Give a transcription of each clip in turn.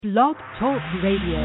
Blog Talk Radio.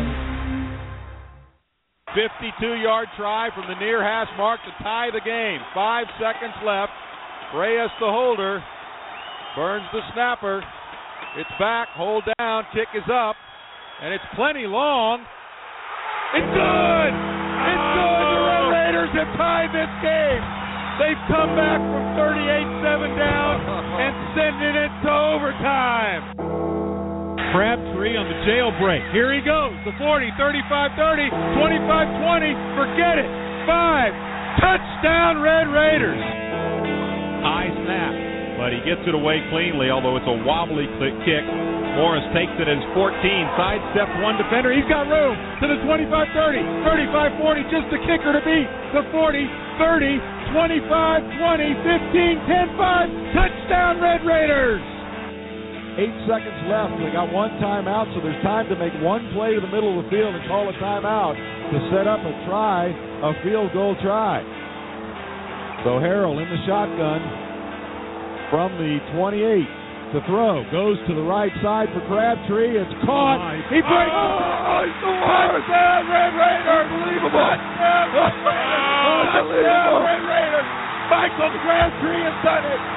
52-yard try from the near hash mark to tie the game. 5 seconds left. Reyes the holder. Burns the snapper. It's back, hold down, kick is up, and it's plenty long. It's good! It's good! The Red Raiders have tied this game. They've come back from 38-7 down and sending it to overtime. Crabtree on the jailbreak. Here he goes. The 40, 35-30, 25-20. Forget it. 5. Touchdown, Red Raiders. High snap, but he gets it away cleanly, although it's a wobbly kick. Morris takes it as 14, sidesteps one defender. He's got room to the 25-30, 35-40, just the kicker to beat. The 40, 30, 25, 20, 15, 10-5. Touchdown, Red Raiders. 8 seconds left. They got one timeout, so there's time to make one play to the middle of the field and call a timeout to set up a field goal try. So Harrell in the shotgun from the 28 to throw. Goes to the right side for Crabtree. It's caught. He breaks it. Touchdown, Red Raiders. Unbelievable. Touchdown, Red Raiders. Michael Crabtree has done it.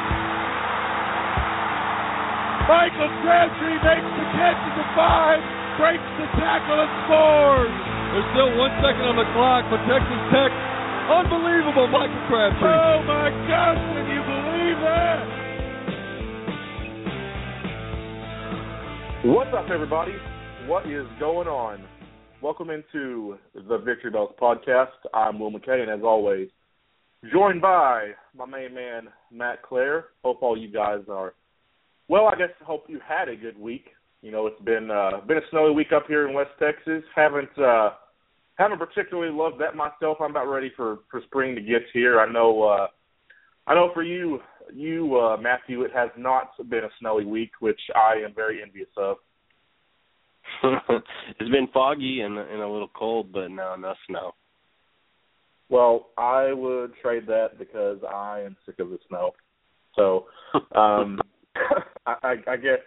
Michael Crabtree makes the catch at the 5, breaks the tackle and scores. There's still 1 second on the clock for Texas Tech. Unbelievable, Michael Crabtree. Oh, my gosh, can you believe that? What's up, everybody? What is going on? Welcome into the Victory Bells podcast. I'm Will McKay, and as always, joined by my main man, Matt Clare. Hope all you guys are well. I guess hope you had a good week. You know, it's been a snowy week up here in West Texas. Haven't particularly loved that myself. I'm about ready for spring to get here. I know for you Matthew, it has not been a snowy week, which I am very envious of. It's been foggy and a little cold, but no snow. Well, I would trade that because I am sick of the snow. So, I guess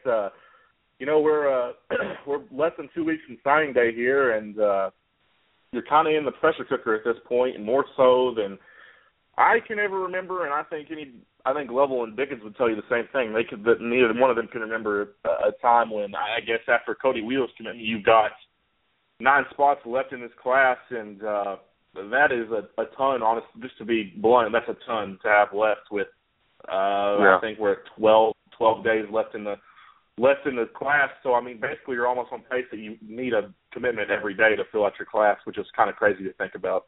we're less than 2 weeks from signing day here, and you're kind of in the pressure cooker at this point, and more so than I can ever remember. And I think Lovell and Dickens would tell you the same thing. Neither one of them can remember a time when, I guess, after Cody Wheeler's commitment, you've got 9 spots left in this class, and that is a ton. Honestly, just to be blunt, that's a ton to have left. With I think we're at 12 days left in the class. So, I mean, basically you're almost on pace that you need a commitment every day to fill out your class, which is kind of crazy to think about.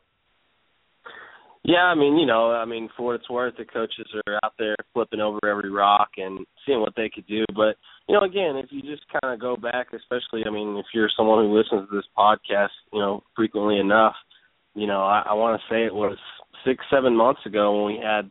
Yeah, for what it's worth, the coaches are out there flipping over every rock and seeing what they could do. But, again, if you just kind of go back, especially, if you're someone who listens to this podcast, frequently enough, I want to say it was 6-7 months ago when we had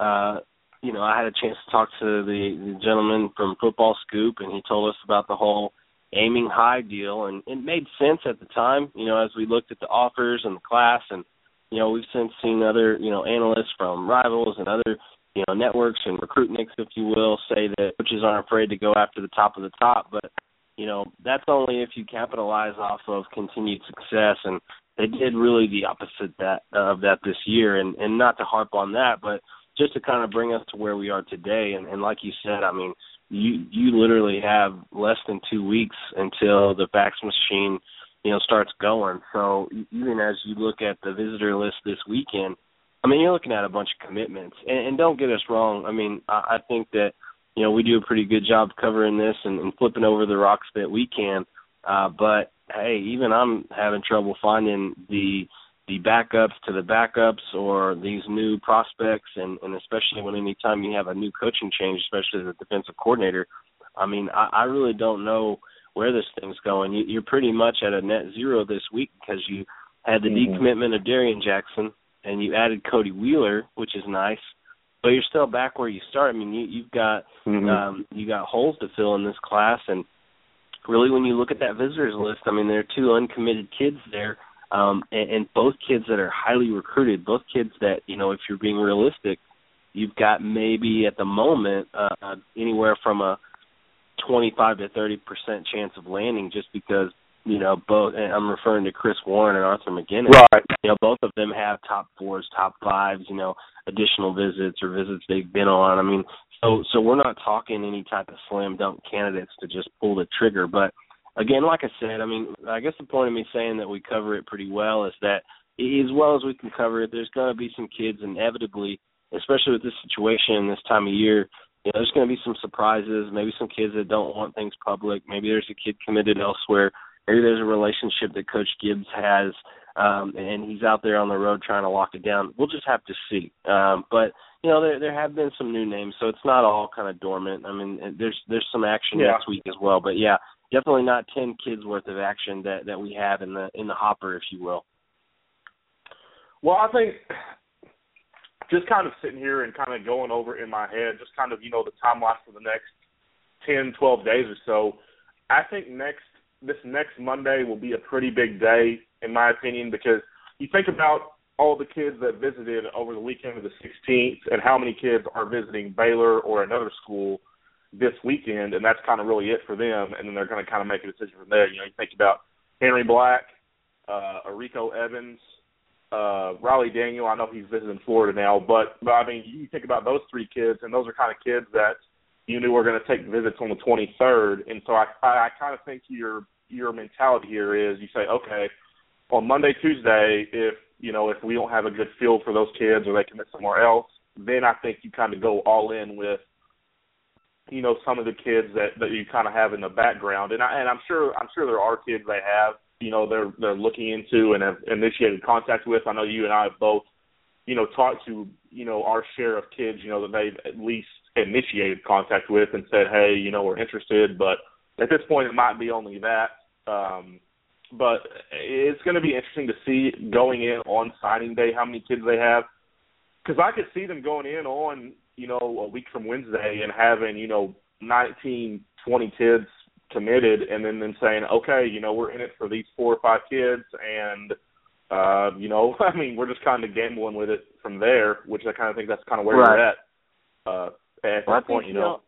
I had a chance to talk to the gentleman from Football Scoop, and he told us about the whole aiming high deal, and it made sense at the time, as we looked at the offers and the class, and, we've since seen other, analysts from Rivals and other, networks and Recruitniks, if you will, say that coaches aren't afraid to go after the top of the top, but, that's only if you capitalize off of continued success, and they did really the opposite of that this year, and not to harp on that, but just to kind of bring us to where we are today. And like you said, you literally have less than 2 weeks until the fax machine, starts going. So even as you look at the visitor list this weekend, you're looking at a bunch of commitments. And don't get us wrong. I think that, we do a pretty good job covering this and flipping over the rocks that we can. But, hey, even I'm having trouble finding the backups to the backups or these new prospects, and especially when anytime you have a new coaching change, especially as a defensive coordinator, I really don't know where this thing's going. You're pretty much at a net zero this week because you had the decommitment of Darian Jackson and you added Cody Wheeler, which is nice, but you're still back where you start. You've got you got holes to fill in this class, and really when you look at that visitors list, there are 2 uncommitted kids there. And both kids that are highly recruited, both kids that, if you're being realistic, you've got maybe at the moment anywhere from a 25 to 30% chance of landing just because, both, and I'm referring to Chris Warren and Arthur McGinnis. Right. Both of them have top 4s, top 5s, additional visits or visits they've been on. I mean, so we're not talking any type of slam dunk candidates to just pull the trigger. But again, like I said, I mean, I guess the point of me saying that we cover it pretty well is that as well as we can cover it, there's going to be some kids inevitably, especially with this situation this time of year, there's going to be some surprises, maybe some kids that don't want things public. Maybe there's a kid committed elsewhere. Maybe there's a relationship that Coach Gibbs has, and he's out there on the road trying to lock it down. We'll just have to see. But, there have been some new names, so it's not all kind of dormant. I mean, there's some action next week as well. But, yeah, definitely not 10 kids worth of action that we have in the hopper, if you will. Well, I think just kind of sitting here and kind of going over in my head, just kind of, the timeline for the next 10, 12 days or so, I think this next Monday will be a pretty big day, in my opinion, because you think about all the kids that visited over the weekend of the 16th and how many kids are visiting Baylor or another school this weekend, and that's kind of really it for them, and then they're going to kind of make a decision from there. You think about Henry Black, Arico Evans, Riley Daniel. I know he's visiting Florida now, but I mean, you think about those 3 kids, and those are kind of kids that you knew were going to take visits on the 23rd, and so I kind of think your mentality here is you say, okay, on Monday, Tuesday, if we don't have a good feel for those kids or they commit somewhere else, then I think you kind of go all in with some of the kids that you kind of have in the background, and I'm sure there are kids they have they're looking into and have initiated contact with. I know you and I have both talked to our share of kids that they've at least initiated contact with and said, hey, we're interested, but at this point it might be only that. But it's going to be interesting to see going in on signing day how many kids they have, because I could see them going in on a week from Wednesday and having 19, 20 kids committed, and then saying, okay, we're in it for these 4 or 5 kids, and I mean, we're just kind of gambling with it from there, which I kind of think that's kind of where we're at this point.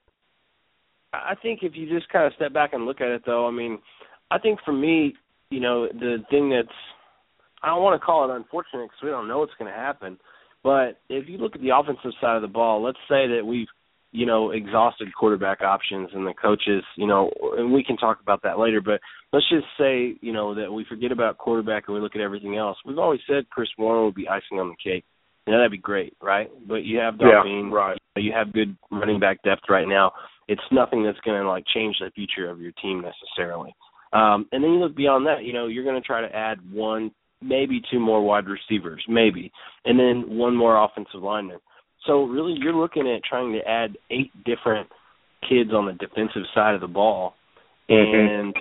I think if you just kind of step back and look at it, though, I mean, I think for me, the thing that's, I don't want to call it unfortunate because we don't know what's going to happen, but if you look at the offensive side of the ball, let's say that we've exhausted quarterback options and the coaches, and we can talk about that later, but let's just say, that we forget about quarterback and we look at everything else. We've always said Chris Warren would be icing on the cake. That'd be great, right? But you have Darvin, right. You have good running back depth right now. It's nothing that's going to, change the future of your team necessarily. And then you look beyond that, you're going to try to add 1, maybe 2 more wide receivers, maybe, and then 1 more offensive lineman. So really you're looking at trying to add 8 different kids on the defensive side of the ball. And,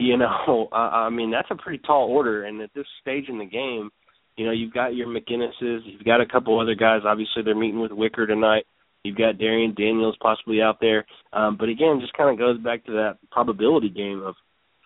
I mean, that's a pretty tall order. And at this stage in the game, you've got your McGinnises, you've got a couple other guys. Obviously they're meeting with Wicker tonight. You've got Darian Daniels possibly out there. But, again, just kind of goes back to that probability game of,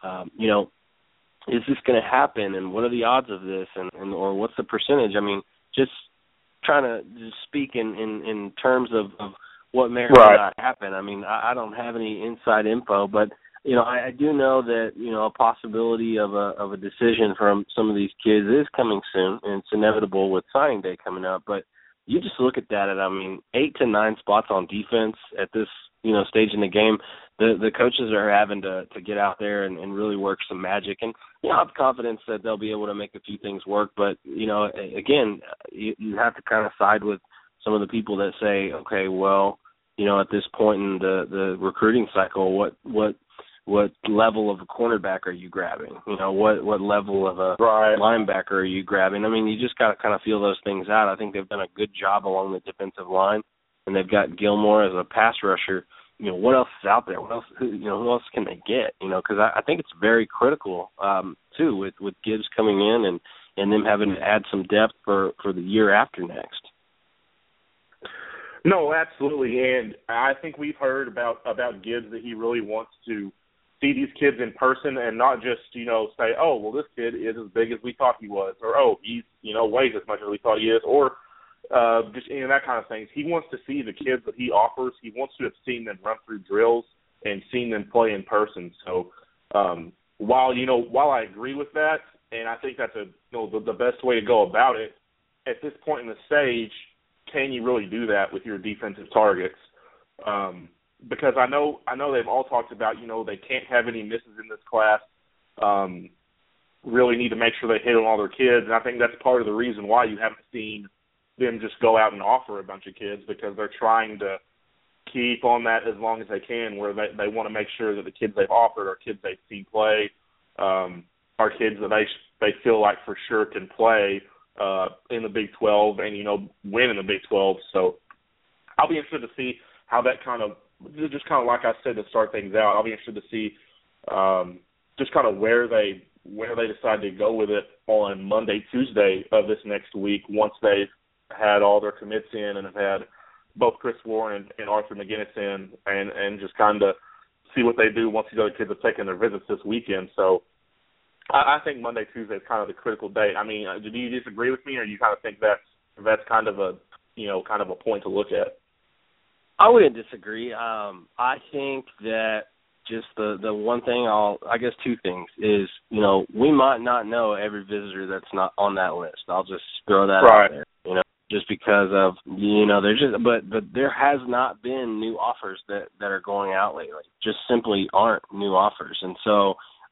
is this going to happen, and what are the odds of this, and or what's the percentage? I mean, just trying to just speak in terms of what may or may not happen. I mean, I don't have any inside info, but I do know that a possibility of a decision from some of these kids is coming soon, and it's inevitable with signing day coming up. But you just look at that, and I mean, 8 to 9 spots on defense at this stage in the game. The coaches are having to get out there and really work some magic. And, I have confidence that they'll be able to make a few things work. But, again, you have to kind of side with some of the people that say, okay, well, at this point in the recruiting cycle, what level of a cornerback are you grabbing? What level of a linebacker are you grabbing? I mean, you just got to kind of feel those things out. I think they've done a good job along the defensive line, and they've got Gilmore as a pass rusher. What else is out there? What else? Who else can they get? Because I think it's very critical too with Gibbs coming in and them having to add some depth for the year after next. No, absolutely, and I think we've heard about Gibbs that he really wants to see these kids in person and not just say, oh, well, this kid is as big as we thought he was, or oh, he's weighs as much as we thought he is, or just that kind of things. He wants to see the kids that he offers. He wants to have seen them run through drills. and seeing them play in person. So while I agree with that, and I think that's the best way to go about it, at this point in the stage, can you really do that with your defensive targets? Because I know they've all talked about, they can't have any misses in this class. Really need to make sure they hit on all their kids, and I think that's part of the reason why you haven't seen them just go out and offer a bunch of kids, because they're trying to keep on that as long as they can, where they want to make sure that the kids they've offered are kids they've seen play, are kids that they feel like for sure can play in the Big 12 and, win in the Big 12. So I'll be interested to see how that just kind of like I said to start things out, I'll be interested to see just kind of where they decide to go with it on Monday, Tuesday of this next week, once they've had all their commits in and have had both Chris Warren and Arthur McGinnis in, and just kind of see what they do once these other kids have taken their visits this weekend. So I think Monday, Tuesday is kind of the critical date. I mean, do you disagree with me, or you kind of think that's kind of a point to look at? I wouldn't disagree. I think that just the one thing two things is, we might not know every visitor that's not on that list. I'll just throw that out there, just because of, but there has not been new offers that are going out lately. Just simply aren't new offers. And so,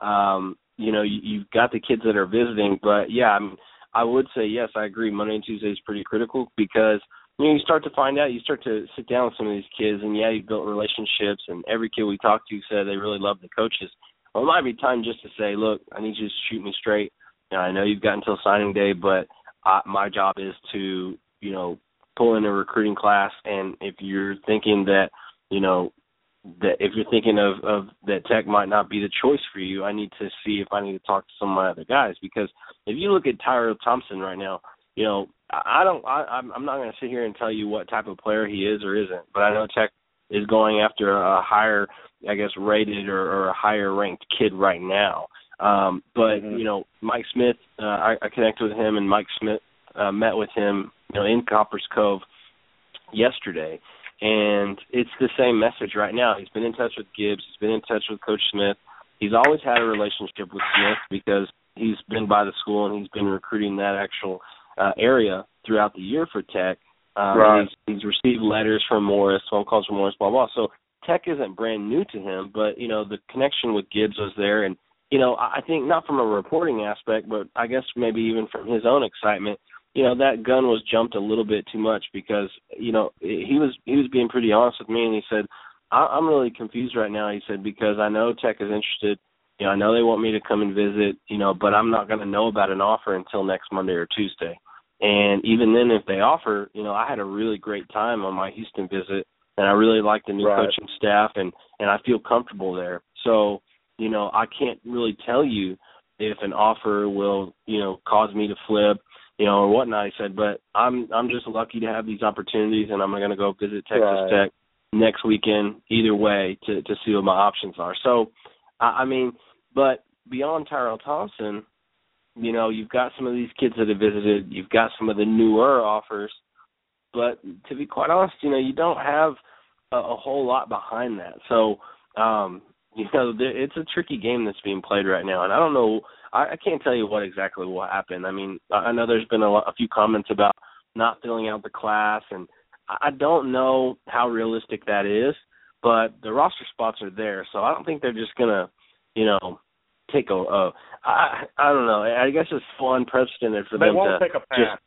you've got the kids that are visiting, but yeah, I mean, I would say, yes, I agree. Monday and Tuesday is pretty critical, because you start to find out, you start to sit down with some of these kids, and you've built relationships, and every kid we talked to said they really love the coaches. Well, it might be time just to say, look, I need you to shoot me straight. I know you've got until signing day, but my job is to, pull in a recruiting class, and if you're thinking that, that if you're thinking of that Tech might not be the choice for you, I need to see if I need to talk to some of my other guys. Because if you look at Tyrell Thompson right now, I'm not going to sit here and tell you what type of player he is or isn't, but I know Tech is going after a higher, rated or a higher ranked kid right now. But Mike Smith, I connected with him, and Mike Smith met with him, in Copper's Cove yesterday, and it's the same message right now. He's been in touch with Gibbs. He's been in touch with Coach Smith. He's always had a relationship with Smith because he's been by the school and he's been recruiting that actual area throughout the year for Tech. Right. He's received letters from Morris, phone calls from Morris, blah, blah. So Tech isn't brand new to him, but, the connection with Gibbs was there. And, I think not from a reporting aspect, but I guess maybe even from his own excitement, that gun was jumped a little bit too much because, he was being pretty honest with me, and he said, I'm really confused right now, he said, because I know Tech is interested. I know they want me to come and visit, but I'm not going to know about an offer until next Monday or Tuesday. And even then, if they offer, I had a really great time on my Houston visit, and I really like the new coaching staff, and I feel comfortable there. So, I can't really tell you if an offer will, cause me to flip, or whatnot, he said, but I'm just lucky to have these opportunities, and I'm going to go visit Texas Tech next weekend either way to see what my options are. So, but beyond Tyrell Thompson, you've got some of these kids that have visited. You've got some of the newer offers. But to be quite honest, you don't have a whole lot behind that. So, it's a tricky game that's being played right now. And I don't know. I can't tell you what exactly will happen. I mean, I know there's been a few comments about not filling out the class. And I don't know how realistic that is. But the roster spots are there. So I don't think they're just going to, take I don't know. I guess it's so unprecedented for them to. They won't take a pass.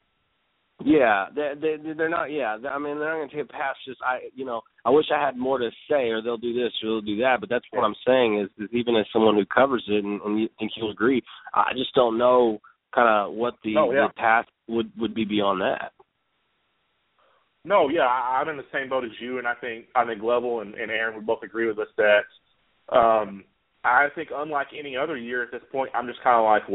They're not. Yeah, I mean, they're not going to take a pass. Just I wish I had more to say, or they'll do this, or they'll do that. But that's what I'm saying is even as someone who covers it, and you think you'll agree, I just don't know kind of what the path would be beyond that. No, yeah, I'm in the same boat as you, and I think Level and Aaron would both agree with us that. I think unlike any other year at this point, I'm just kind of like,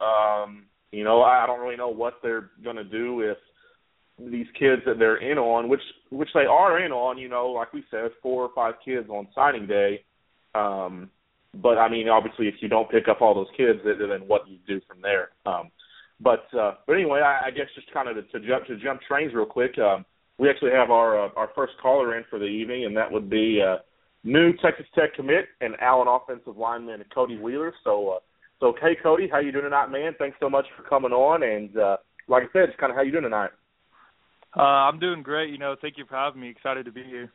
I don't really know what they're going to do with these kids that they're in on, which they are in on, like we said, 4 or 5 kids on signing day. But, I mean, obviously if you don't pick up all those kids, then what do you do from there? But anyway, I guess just kind of to jump trains real quick, we actually have our first caller in for the evening, and that would be new Texas Tech commit and Allen offensive lineman Cody Wheeler. So hey, Cody, how you doing tonight, man? Thanks so much for coming on. And like I said, just kind of how you doing tonight? I'm doing great. Thank you for having me. Excited to be here.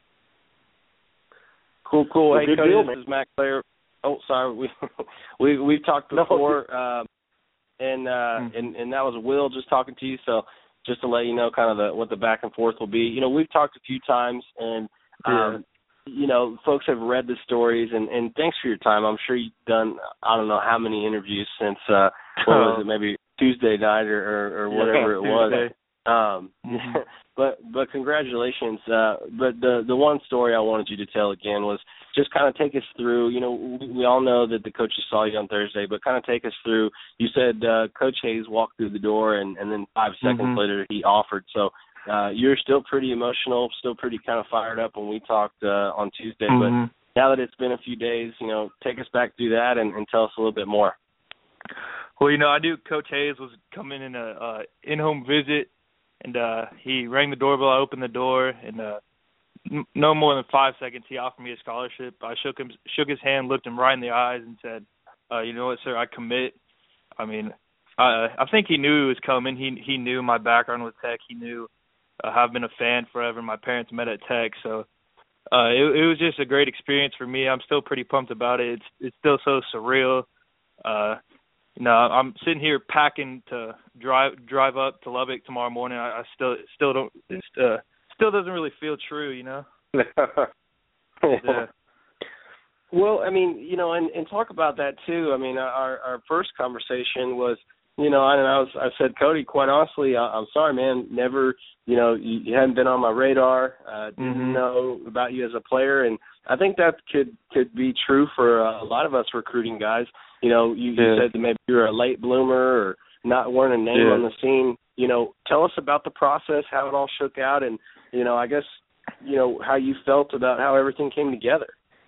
Cool. Well, hey, good Cody, deal, this man. is Matt Clare. Oh, sorry. We've talked before, and that was Will just talking to you. So just to let you know kind of what the back and forth will be. We've talked a few times, and folks have read the stories, and thanks for your time. I'm sure you've done I don't know how many interviews since what was it, maybe Tuesday night or whatever it was. But congratulations. But the one story I wanted you to tell again was just kind of take us through. We all know that the coaches saw you on Thursday, but kind of take us through. You said Coach Hayes walked through the door, and then 5 seconds later he offered. So you're still pretty emotional, still pretty kind of fired up when we talked on Tuesday. But now that it's been a few days, take us back through that and tell us a little bit more. Well, I knew Coach Hayes was coming in a in-home visit. And he rang the doorbell. I opened the door, and no more than 5 seconds, he offered me a scholarship. I shook his hand, looked him right in the eyes, and said, "You know what, sir? I commit." I mean, I think he knew it was coming. He knew my background with Tech. He knew I've been a fan forever. My parents met at Tech, so it was just a great experience for me. I'm still pretty pumped about it. It's still so surreal. I'm sitting here packing to drive up to Lubbock tomorrow morning. I still don't. It still doesn't really feel true, Yeah. Well, I mean, and talk about that too. I mean, our first conversation was, I said, Cody, quite honestly, I'm sorry, man. Never, you hadn't been on my radar. Didn't know about you as a player, and I think that could be true for a lot of us recruiting guys. You said that maybe you're a late bloomer or weren't a name on the scene. Tell us about the process, how it all shook out, and I guess how you felt about how everything came together.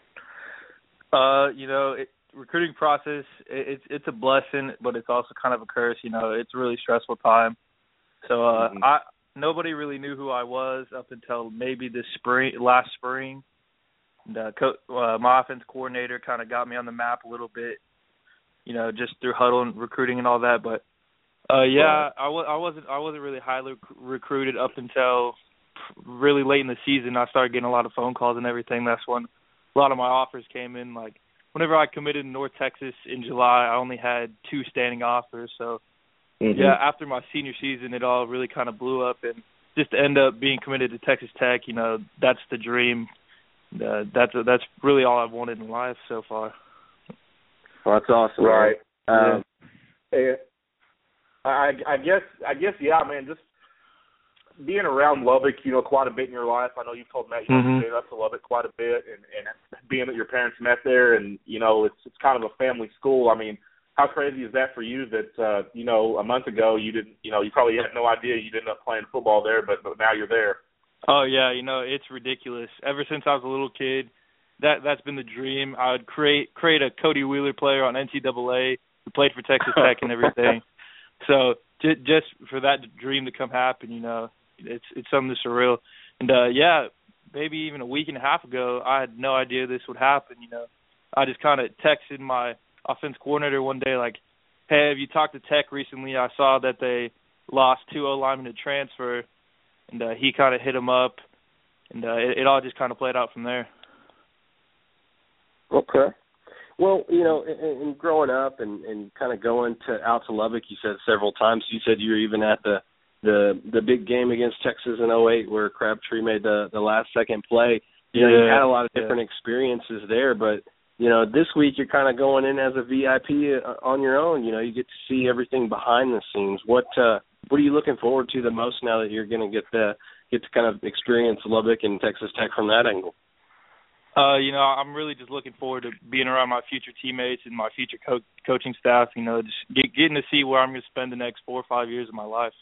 Recruiting process, it's a blessing, but it's also kind of a curse. It's a really stressful time. So nobody really knew who I was up until maybe last spring. And, my offense coordinator kind of got me on the map a little bit, just through huddle and recruiting and all that. But I wasn't really highly recruited up until really late in the season. I started getting a lot of phone calls and everything. That's when a lot of my offers came in. Like whenever I committed to North Texas in July, I only had 2 standing offers. So after my senior season, it all really kind of blew up, and just to end up being committed to Texas Tech, that's the dream. That's really all I've wanted in life so far. Well, that's awesome. Right. I guess, yeah, man, just being around Lubbock, quite a bit in your life. I know you've told Matt you stayed up to Lubbock quite a bit, and being that your parents met there, and, it's kind of a family school. I mean, how crazy is that for you that, a month ago you didn't, you probably had no idea you'd end up playing football there, but now you're there. Oh, yeah, it's ridiculous. Ever since I was a little kid, that's been the dream. I would create a Cody Wheeler player on NCAA who played for Texas Tech and everything. So just for that dream to come happen, it's something surreal. And, maybe even a week and a half ago, I had no idea this would happen, I just kind of texted my offense coordinator one day like, hey, have you talked to Tech recently? I saw that they lost 2 O-linemen to transfer. And he kind of hit him up, and it all just kind of played out from there. Okay. Well, in growing up and kind of going out to Lubbock, you said several times. You said you were even at the big game against Texas in 2008 where Crabtree made the last-second play. You had a lot of different experiences there, but, this week you're kind of going in as a VIP on your own. You get to see everything behind the scenes. What are you looking forward to the most now that you're going to get to kind of experience Lubbock and Texas Tech from that angle? I'm really just looking forward to being around my future teammates and my future coaching staff, just getting to see where I'm going to spend the next 4 or 5 years of my life.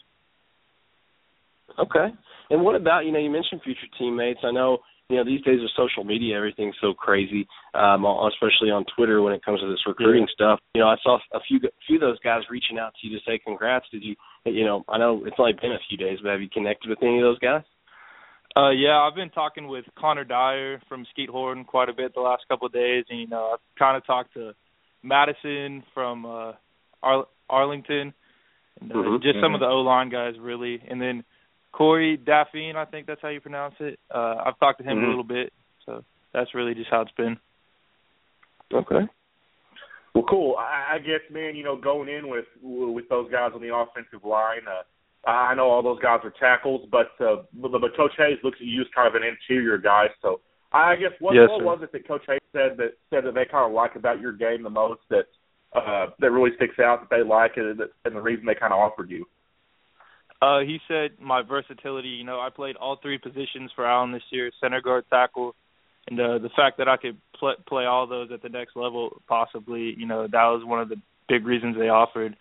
Okay. And what about, you mentioned future teammates. I know, these days with social media, everything's so crazy, especially on Twitter when it comes to this recruiting stuff. I saw a few of those guys reaching out to you to say congrats. Did you, I know it's only been a few days, but have you connected with any of those guys? Yeah, I've been talking with Connor Dyer from Skeet Horton quite a bit the last couple of days, and I've kind of talked to Madison from Arlington, and just some of the O-line guys really, and then Corey Daffine, I think that's how you pronounce it. I've talked to him a little bit, so that's really just how it's been. Okay. Well, cool. I guess, man, going in with those guys on the offensive line, I know all those guys are tackles, but Coach Hayes looks at you as kind of an interior guy. So I guess what was it that Coach Hayes said that they kind of like about your game the most, that really sticks out, that they like it, and the reason they kind of offered you? He said my versatility. I played all three positions for Allen this year: center, guard, tackle, and the fact that I could play all those at the next level, possibly. That was one of the big reasons they offered.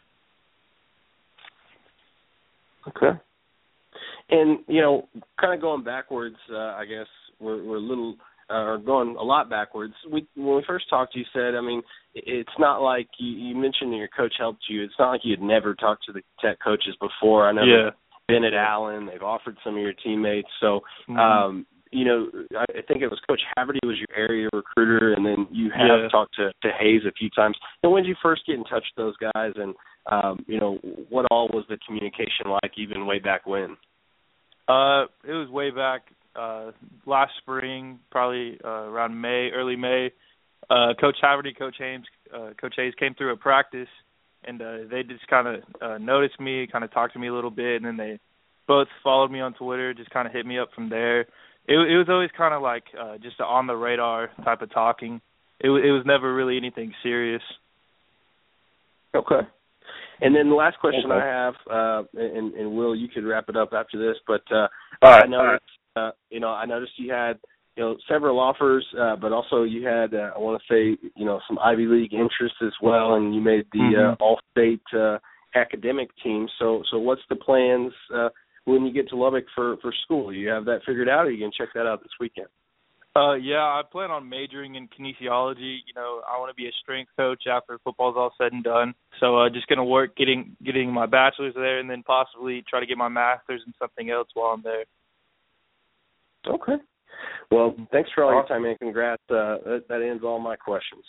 Okay. And, kind of going backwards, I guess we're a little going a lot backwards. When we first talked, you said, it's not like you mentioned that your coach helped you. It's not like you had never talked to the Tech coaches before. I know they've been at Allen. They've offered some of your teammates. So, I think it was Coach Haverty was your area recruiter, and then you have talked to Hayes a few times. And when did you first get in touch with those guys, and what all was the communication like even way back when? It was way back last spring, probably around early May. Coach Haverty, Coach Hayes came through a practice, and they just kind of noticed me, kind of talked to me a little bit, and then they both followed me on Twitter, just kind of hit me up from there. It was always kind of like just an on-the-radar type of talking. It was never really anything serious. Okay. And then the last question I have, and Will, you could wrap it up after this, but I noticed, I noticed you had, several offers, but also you had, I want to say, some Ivy League interest as well, and you made the All-State academic team. So what's the plans when you get to Lubbock for school? You have that figured out, or you can check that out this weekend? Yeah, I plan on majoring in kinesiology. I want to be a strength coach after football's all said and done. So just going to work getting my bachelor's there, and then possibly try to get my master's in something else while I'm there. Okay. Well, thanks for all your time, and congrats. That ends all my questions.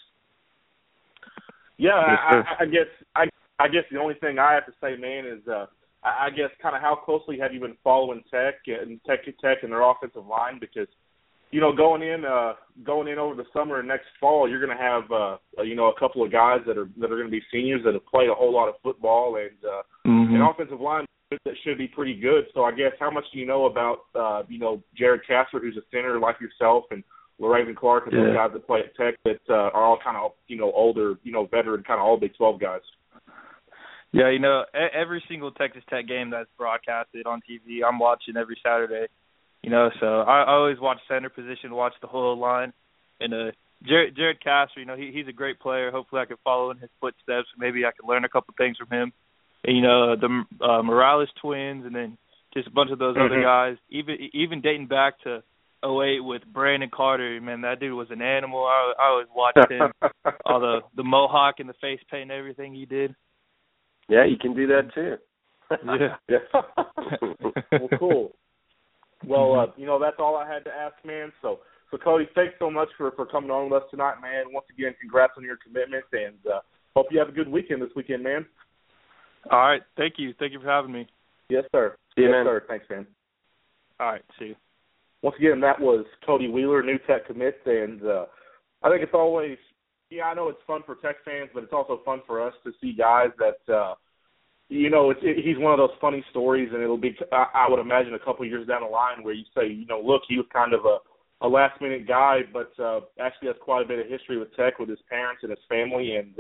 Yeah, I guess the only thing I have to say, man, is I guess kind of how closely have you been following Tech and their offensive line? Because going in over the summer and next fall, you're going to have a couple of guys that are going to be seniors that have played a whole lot of football, and an offensive line that should be pretty good. So I guess how much do you know about Jared Casper, who's a center like yourself, and LaRaven Clark, and those guys that play at Tech that are all kind of older, veteran, kind of all Big 12 guys? Yeah, every single Texas Tech game that's broadcasted on TV, I'm watching every Saturday. So I always watch center position, watch the whole line. And Jared Casper, he's a great player. Hopefully I can follow in his footsteps. Maybe I can learn a couple things from him. And, the Morales twins, and then just a bunch of those other guys. Even dating back to 2008 with Brandon Carter, man, that dude was an animal. I always watched him, all the mohawk and the face paint and everything he did. Yeah, you can do that too. Yeah. Well, cool. Well, that's all I had to ask, man. So Cody, thanks so much for coming on with us tonight, man. Once again, congrats on your commitment, and hope you have a good weekend this weekend, man. All right. Thank you. Thank you for having me. Yes, sir. See you, man. Sir. Thanks, man. All right. See you. Once again, that was Cody Wheeler, new Tech commit, and I think it's always, I know it's fun for Tech fans, but it's also fun for us to see guys that, he's one of those funny stories, and it'll be, I would imagine, a couple of years down the line where you say, look, he was kind of a last-minute guy, but actually has quite a bit of history with Tech, with his parents and his family, and,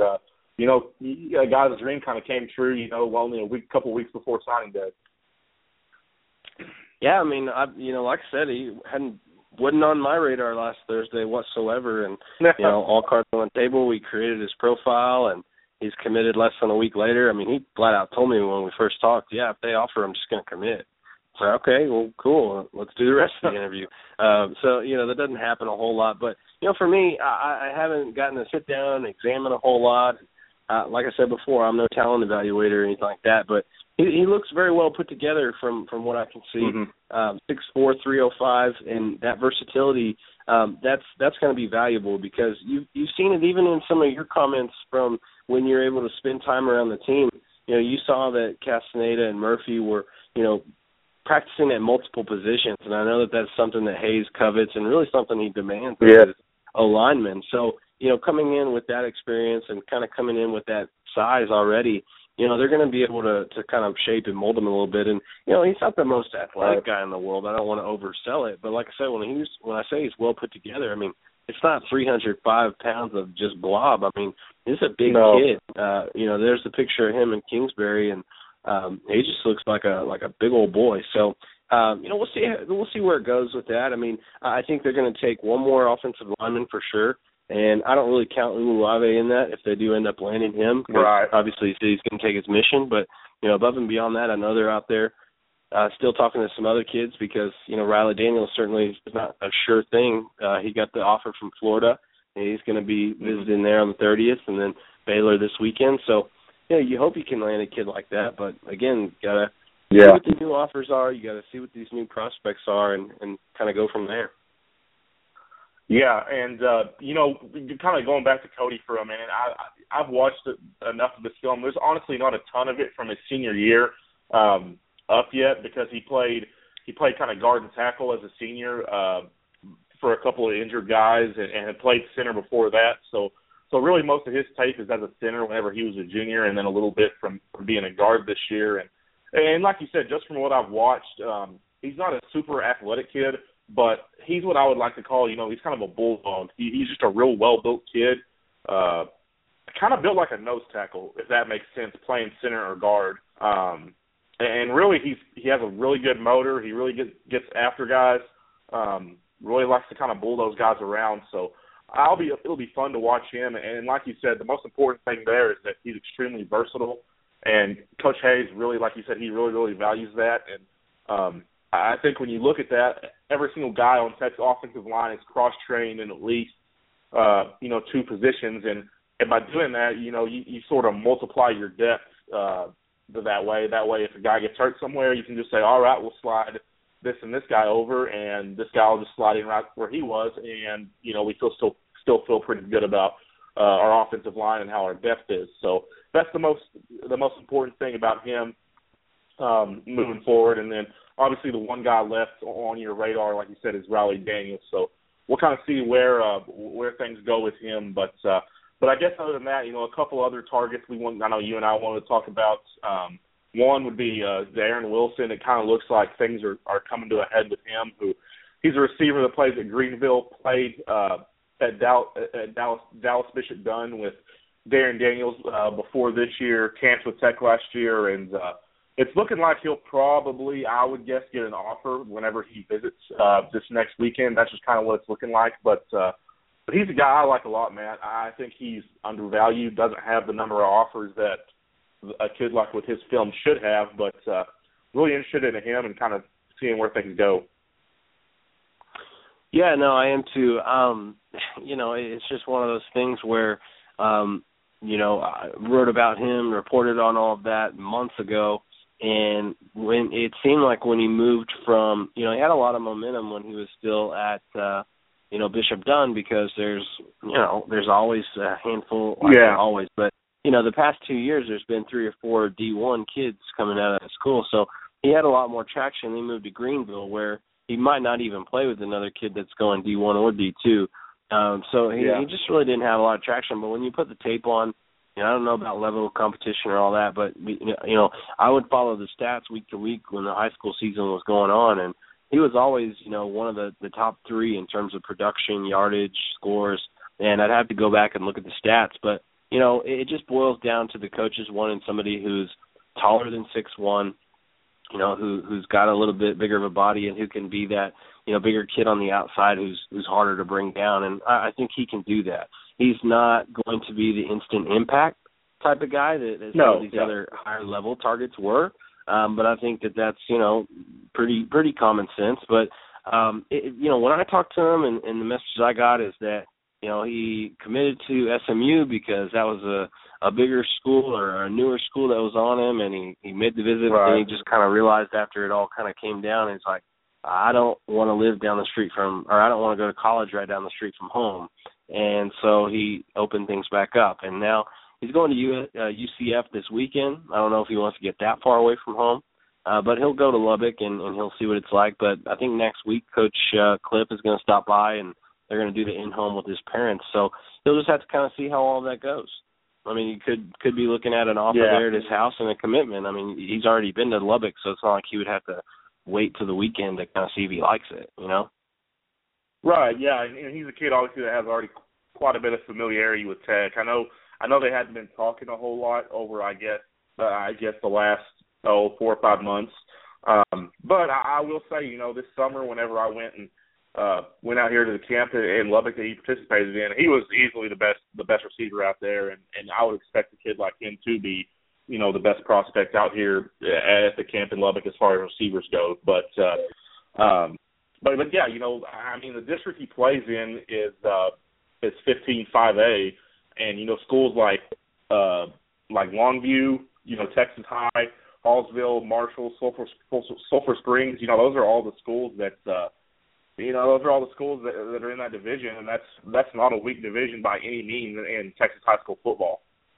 a guy's dream kind of came true, only a couple of weeks before signing day. Yeah, like I said, he wasn't on my radar last Thursday whatsoever, and, all cards on the table. We created his profile, and he's committed less than a week later. He flat out told me when we first talked, if they offer, I'm just going to commit. So, okay, well, cool. Let's do the rest of the interview. That doesn't happen a whole lot. But, for me, I haven't gotten to sit down and examine a whole lot. like I said before, I'm no talent evaluator or anything like that, but he looks very well put together from what I can see. 6'4", 305, and that versatility, that's going to be valuable because you've seen it even in some of your comments from when you're able to spend time around the team. You know, you saw that Castaneda and Murphy were, practicing at multiple positions, and I know that that's something that Hayes covets and really something he demands of his O-linemen. So, coming in with that experience and kind of coming in with that size already, they're going to be able to kind of shape and mold him a little bit. And, he's not the most athletic guy in the world. I don't want to oversell it. But like I said, when I say he's well put together, I mean, it's not 305 pounds of just blob. I mean, he's a big kid. There's the picture of him in Kingsbury, and he just looks like a big old boy. So, we'll see where it goes with that. I mean, I think they're going to take one more offensive lineman for sure. And I don't really count Uluave in that if they do end up landing him. Right. Obviously, he's going to take his mission. But, above and beyond that, I know they're out there still talking to some other kids because, Riley Daniels certainly is not a sure thing. He got the offer from Florida, and he's going to be visiting there on the 30th and then Baylor this weekend. So, you hope you can land a kid like that. But, again, got to see what the new offers are. You got to see what these new prospects are and kind of go from there. Yeah, and, kind of going back to Cody for a minute, I've watched enough of this film. There's honestly not a ton of it from his senior year up yet because he played kind of guard and tackle as a senior for a couple of injured guys and had played center before that. So really most of his tape is as a center whenever he was a junior and then a little bit from being a guard this year. And like you said, just from what I've watched, he's not a super athletic kid, but he's what I would like to call, he's kind of a bulldog. He's just a real well-built kid, kind of built like a nose tackle, if that makes sense, playing center or guard. And really, he has a really good motor. He really gets after guys. Really likes to kind of bulldoze guys around. So it'll be fun to watch him. And like you said, the most important thing there is that he's extremely versatile. And Coach Hayes really, like you said, he really, really values that. And I think when you look at that, every single guy on Tech's offensive line is cross-trained in at least, 2 positions. And by doing that, you sort of multiply your depth that way. That way, if a guy gets hurt somewhere, you can just say, all right, we'll slide this and this guy over, and this guy will just slide in right where he was. And, we still feel pretty good about our offensive line and how our depth is. So that's the most important thing about him moving forward. And then, obviously, the one guy left on your radar, like you said, is Riley Daniels. So we'll kind of see where things go with him. But I guess other than that, a couple other targets I know you and I wanted to talk about. One would be Darren Wilson. It kind of looks like things are coming to a head with him. He's a receiver that plays at Greenville, played at Dallas Bishop Dunn with Darren Daniels before this year, camped with Tech last year, and it's looking like he'll probably, I would guess, get an offer whenever he visits this next weekend. That's just kind of what it's looking like. But he's a guy I like a lot, man. I think he's undervalued, doesn't have the number of offers that a kid like with his film should have, but really interested in him and kind of seeing where things go. Yeah, no, I am too. It's just one of those things where, I wrote about him, reported on all of that months ago. And when it seemed like when he moved from, he had a lot of momentum when he was still at, Bishop Dunn because there's always a handful, not always, but, the past 2 years there's been 3 or 4 D1 kids coming out of that school. So he had a lot more traction. He moved to Greenville where he might not even play with another kid that's going D1 or D2. So he just really didn't have a lot of traction. But when you put the tape on, I don't know about level of competition or all that, but, I would follow the stats week to week when the high school season was going on, and he was always, one of the top 3 in terms of production, yardage, scores, and I'd have to go back and look at the stats. But, it just boils down to the coaches wanting somebody who's taller than 6'1", who's got a little bit bigger of a body and who can be that, bigger kid on the outside who's harder to bring down, and I think he can do that. He's not going to be the instant impact type of guy that some of these other higher level targets were. But I think that's, pretty common sense. But, when I talk to him and the message I got is that, he committed to SMU because that was a bigger school or a newer school that was on him, and he made the visit, right. and he just kind of realized after it all kind of came down, he's like, I don't want to live down the street I don't want to go to college right down the street from home. And so he opened things back up. And now he's going to UCF this weekend. I don't know if he wants to get that far away from home, but he'll go to Lubbock and he'll see what it's like. But I think next week Coach Cliff is going to stop by, and they're going to do the in-home with his parents. So he'll just have to kind of see how all that goes. I mean, you could be looking at an offer there at his house and a commitment. I mean, he's already been to Lubbock, so it's not like he would have to wait till the weekend to kind of see if he likes it, Right, yeah, and he's a kid, obviously, that has already quite a bit of familiarity with Tech. I know they hadn't been talking a whole lot over, I guess the last 4 or 5 months. But I will say, this summer, whenever I went out here to the camp in Lubbock that he participated in, he was easily the best receiver out there, and I would expect a kid like him to be, the best prospect out here at the camp in Lubbock as far as receivers go. But yeah, I mean, the district he plays in is 15-5A, and schools like Longview, Texas High, Hallsville, Marshall, Sulphur Springs, those are all the schools that that are in that division, and that's not a weak division by any means in Texas high school football.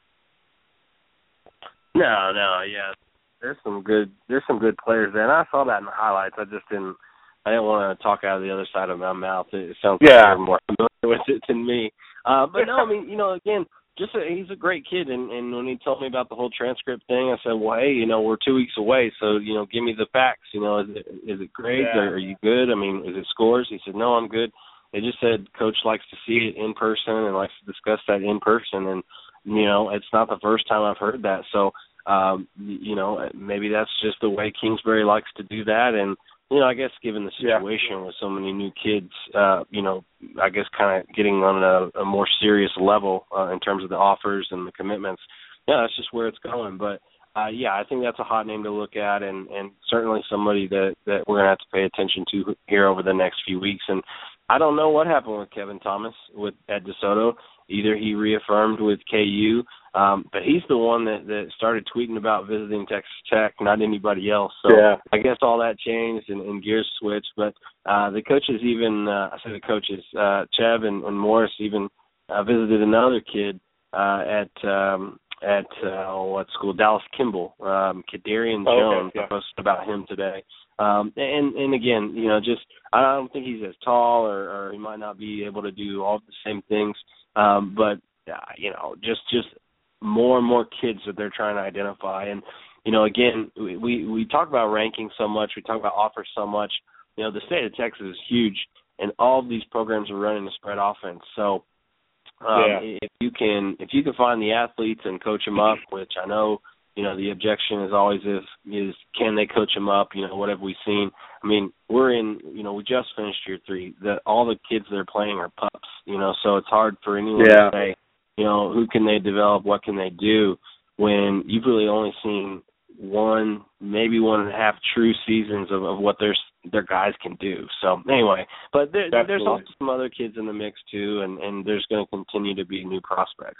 No, yeah. There's some good players there, and I saw that in the highlights. I didn't want to talk out of the other side of my mouth. It sounds like you're more familiar with it than me. But no, I mean, again, he's a great kid, and when he told me about the whole transcript thing, I said, well, hey, we're 2 weeks away, so give me the facts. Is it grades? Yeah. Are you good? I mean, is it scores? He said, no, I'm good. They just said Coach likes to see it in person and likes to discuss that in person, and it's not the first time I've heard that. So, maybe that's just the way Kingsbury likes to do that. And, I guess given the situation with so many new kids, I guess kind of getting on a more serious level in terms of the offers and the commitments, that's just where it's going. But, I think that's a hot name to look at, and certainly somebody that we're going to have to pay attention to here over the next few weeks. And I don't know what happened with Kevin Thomas at DeSoto. Either he reaffirmed with KU, but he's the one that started tweeting about visiting Texas Tech, not anybody else. So I guess all that changed and gears switched. But the coaches Chev and Morris even visited another kid at what school? Dallas Kimball. Kadarian Jones. I posted about him today. And again, I don't think he's as tall or he might not be able to do all the same things. But just more and more kids that they're trying to identify. And, again, we talk about ranking so much. We talk about offers so much. The state of Texas is huge, and all of these programs are running a spread offense. So if you can find the athletes and coach them up, which I know, the objection is always is can they coach them up? What have we seen? I mean, we just finished year 3. All the kids that are playing are pups, so it's hard for anyone to say, who can they develop, what can they do, when you've really only seen 1, maybe 1.5 true seasons of what their guys can do. So anyway, but there's also some other kids in the mix too, and there's going to continue to be new prospects.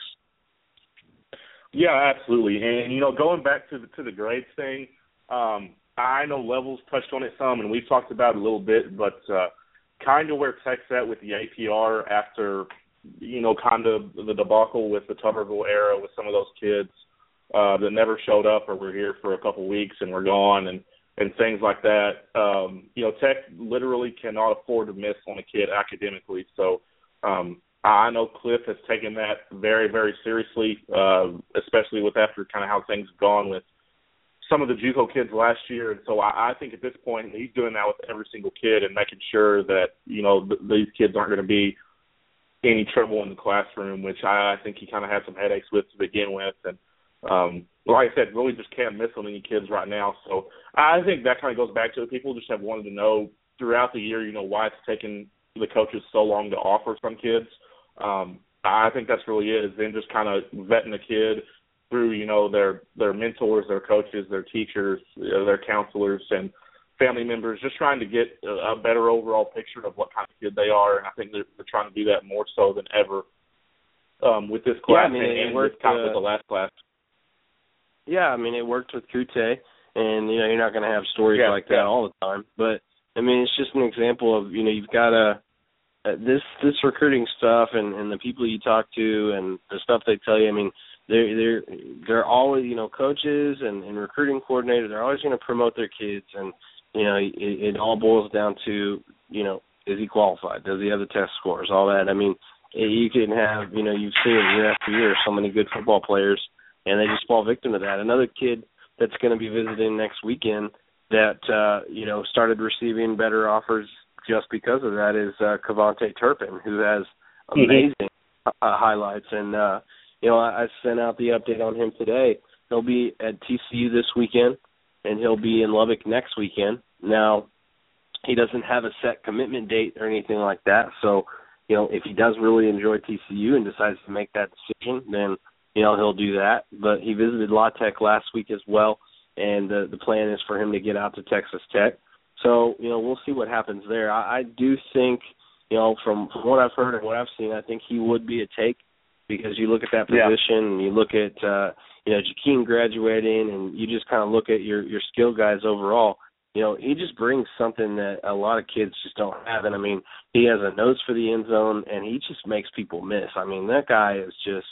Yeah, absolutely. And, going back to the grades thing, I know Levels touched on it some, and we've talked about it a little bit, but kind of where Tech's at with the APR after, kind of the debacle with the Tuberville era with some of those kids that never showed up or were here for a couple weeks and were gone and things like that. Tech literally cannot afford to miss on a kid academically. So I know Cliff has taken that very, very seriously, especially with after kind of how things have gone with some of the JUCO kids last year. And so I think at this point he's doing that with every single kid and making sure that, these kids aren't going to be any trouble in the classroom, which I think he kind of had some headaches with to begin with. And like I said, really just can't miss on any kids right now. So I think that kind of goes back to it. People just have wanted to know throughout the year, why it's taken the coaches so long to offer some kids. I think that's really it, is then just kind of vetting the kid through, their mentors, their coaches, their teachers, their counselors, and family members, just trying to get a better overall picture of what kind of kid they are, and I think they're trying to do that more so than ever with this class and with the last class. Yeah, I mean, it worked with Kute, and, you're not going to have stories like that all the time. But, I mean, it's just an example of, you've got to this recruiting stuff and the people you talk to and the stuff they tell you, I mean, they're always, coaches and recruiting coordinators, they're always going to promote their kids. And, it all boils down to, is he qualified? Does he have the test scores? All that. I mean, you can have, you've seen year after year so many good football players, and they just fall victim to that. Another kid that's going to be visiting next weekend that, started receiving better offers just because of that is Cavante Turpin, who has amazing highlights. And, I sent out the update on him today. He'll be at TCU this weekend, and he'll be in Lubbock next weekend. Now, he doesn't have a set commitment date or anything like that. So, if he does really enjoy TCU and decides to make that decision, then, he'll do that. But he visited La Tech last week as well, and the plan is for him to get out to Texas Tech. So, we'll see what happens there. I do think, from what I've heard and what I've seen, I think he would be a take, because you look at that position and you look at, Jakeem graduating, and you just kind of look at your skill guys overall. He just brings something that a lot of kids just don't have. And, I mean, he has a nose for the end zone, and he just makes people miss. I mean, that guy is just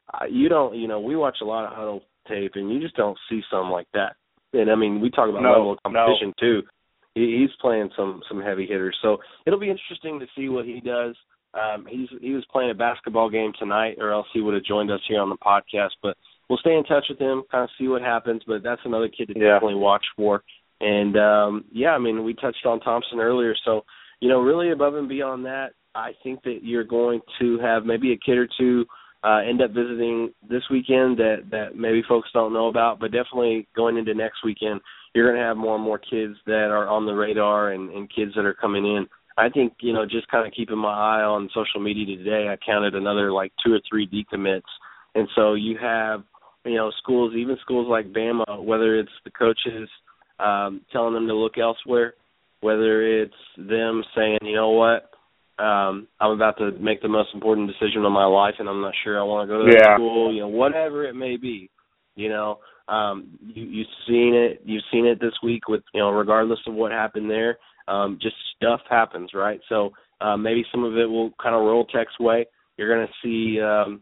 we watch a lot of huddle tape, and you just don't see something like that. And, I mean, we talk about level of competition, too. He's playing some heavy hitters. So it'll be interesting to see what he does. He was playing a basketball game tonight, or else he would have joined us here on the podcast. But we'll stay in touch with him, kind of see what happens. But that's another kid to definitely watch for. And, I mean, we touched on Thompson earlier. So, really above and beyond that, I think that you're going to have maybe a kid or two end up visiting this weekend that maybe folks don't know about. But definitely going into next weekend, you're going to have more and more kids that are on the radar and kids that are coming in. I think, just kind of keeping my eye on social media today, I counted another 2 or 3 decommits. And so you have, schools, even schools like Bama, whether it's the coaches telling them to look elsewhere, whether it's them saying, you know what, I'm about to make the most important decision of my life and I'm not sure I want to go to that school, whatever it may be, you've seen it this week with, regardless of what happened there. Just stuff happens, right? So maybe some of it will kind of roll Tech's way. You're going to see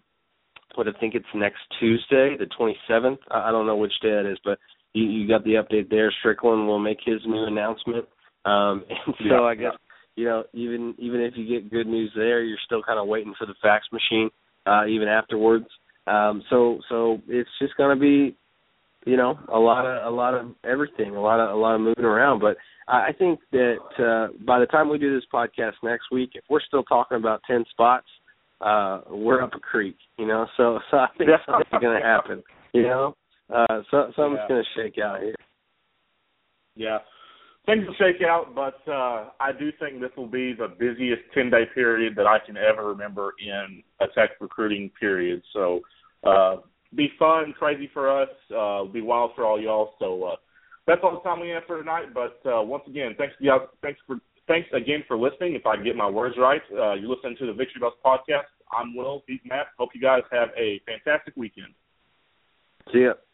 I think it's next Tuesday, the 27th. I don't know which day it is, but you got the update there. Strickland will make his new announcement. And so I guess, even if you get good news there, you're still kind of waiting for the fax machine even afterwards. So it's just going to be, a lot of everything, a lot of moving around. But I think that by the time we do this podcast next week, if we're still talking about 10 spots, we're up a creek, So I think something's going to happen, something's going to shake out here. Yeah, things will shake out, but I do think this will be the busiest 10-day period that I can ever remember in a Tech recruiting period. So be fun, crazy for us, be wild for all y'all. So that's all the time we have for tonight. But once again, thanks again for listening. If I can get my words right, you're listening to the Victory Bus podcast. I'm Will. He's Matt. Hope you guys have a fantastic weekend. See ya.